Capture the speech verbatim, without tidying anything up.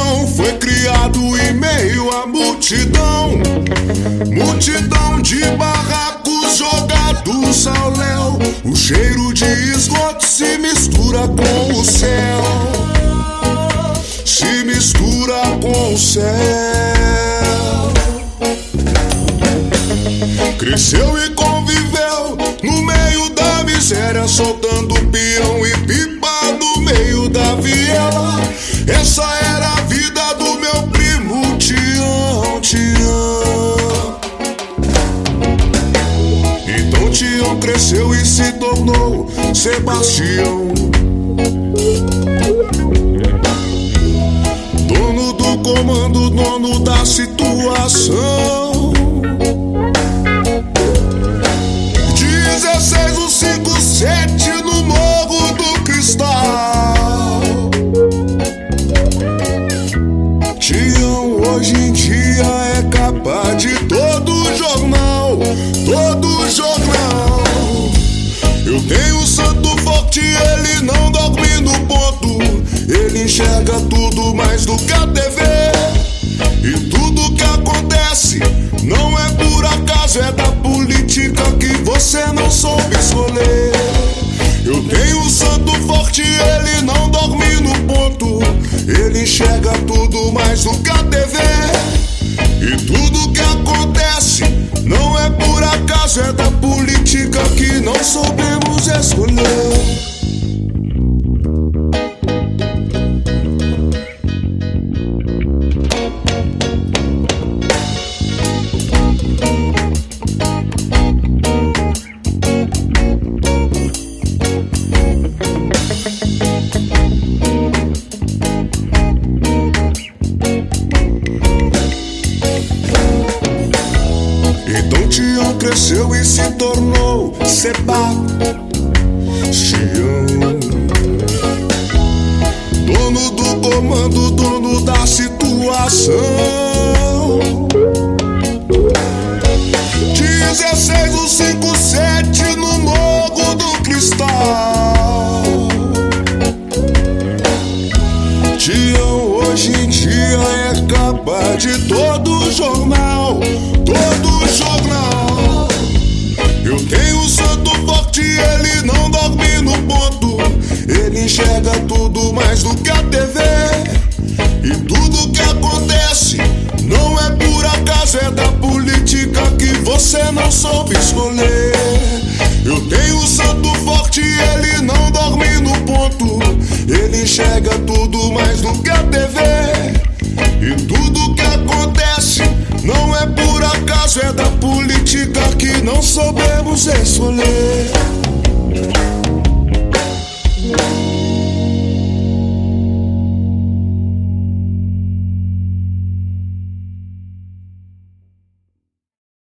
Tião foi criado em meio à multidão, multidão de barracos jogados ao léu. O cheiro de esgoto se mistura com o céu, se mistura com o céu. Cresceu e conviveu no meio da miséria, soltando peão e pipa no meio da viela. Essa era a vida do meu primo Tião, Tião. Então Tião cresceu e se tornou Sebastião, dono do comando, dono da situação. dezesseis cento e cinquenta e sete no Morro do Cristal. Tião hoje em dia é capa de todo jornal, todo jornal. Eu tenho um santo forte, ele não dorme no ponto. Ele enxerga tudo mais do que a T V. E tudo que acontece não é por acaso, é da política que você não soube escolher. Eu tenho um santo forte, ele não dorme no ponto. Ele enxerga tudo mais do que a T V. E tudo que acontece não é por acaso, é da política que não soubemos escolher. Então Tião cresceu e se tornou Sebastião, dono do comando, dono da situação. dezesseis cento e cinquenta e sete no Morro do Cristal. Tião hoje em dia é capa de todo jornal, todo jornal. Eu tenho um santo forte, ele não dorme no ponto. Ele enxerga tudo mais do que a T V. E tudo que acontece não é por acaso, é da política que você não soube escolher. Eu tenho um santo forte, ele não dorme no ponto. Ele enxerga tudo mais do que a T V. E tudo que acontece não é por acaso, é da política que não soubemos escolher.